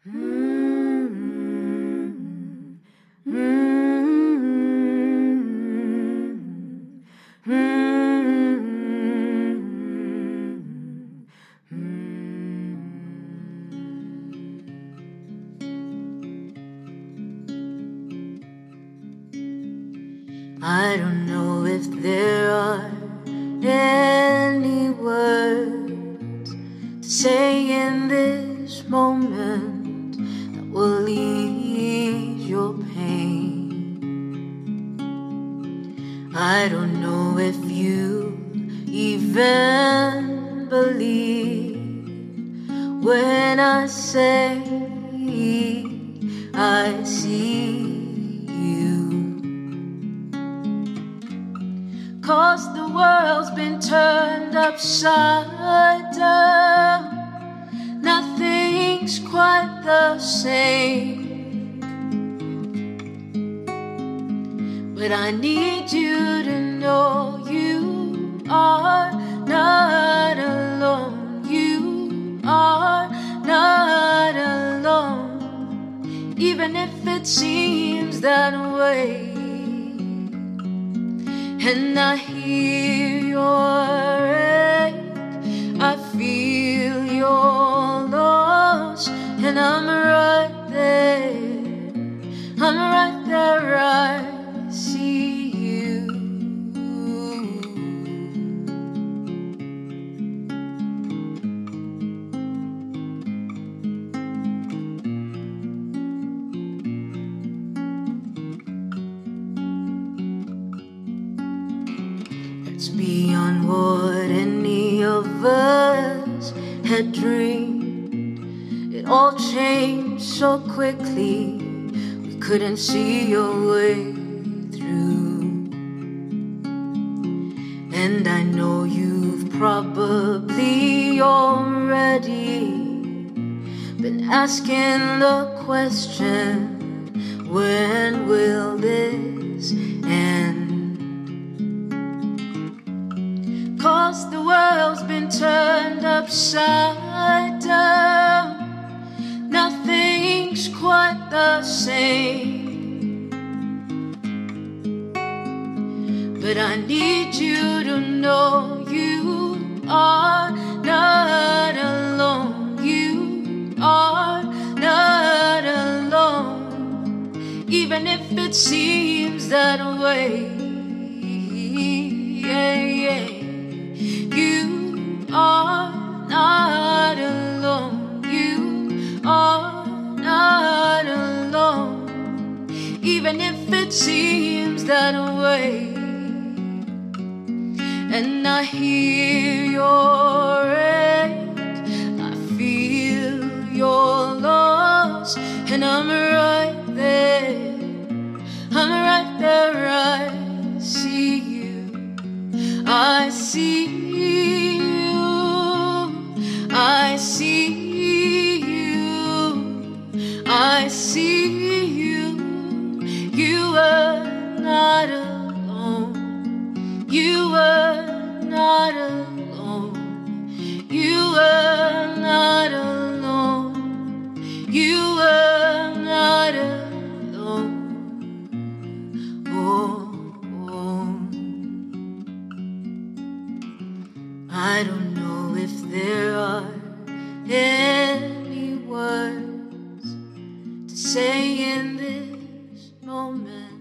I don't know if there are any words to say in this moment that will ease your pain. I don't know if you even believe when I say I see you. 'Cause the world's been turned upside down. Nothing's quite the same. But I need you to know you are not alone. You are not alone. Even if it seems that way. And I hear your ache, I feel your loss, and I'm right there, I see you. It's beyond what any of us had dreamed. It all changed so quickly, we couldn't see your way through. And I know you've probably already been asking the question, when will this end? 'Cause the world's been turned upside down. Nothing's quite the same. But I need you to know you are not alone. You are not alone. Even if it seems that way. Yeah, yeah. You are not alone. You are not alone. Even if it seems that way. And I hear your ache, I feel your loss, and I'm right there, I see you. I see you, I see you, I see you. You were not alone. You were not alone. You were not alone. You were not alone. I don't know if there are any words to say in this moment.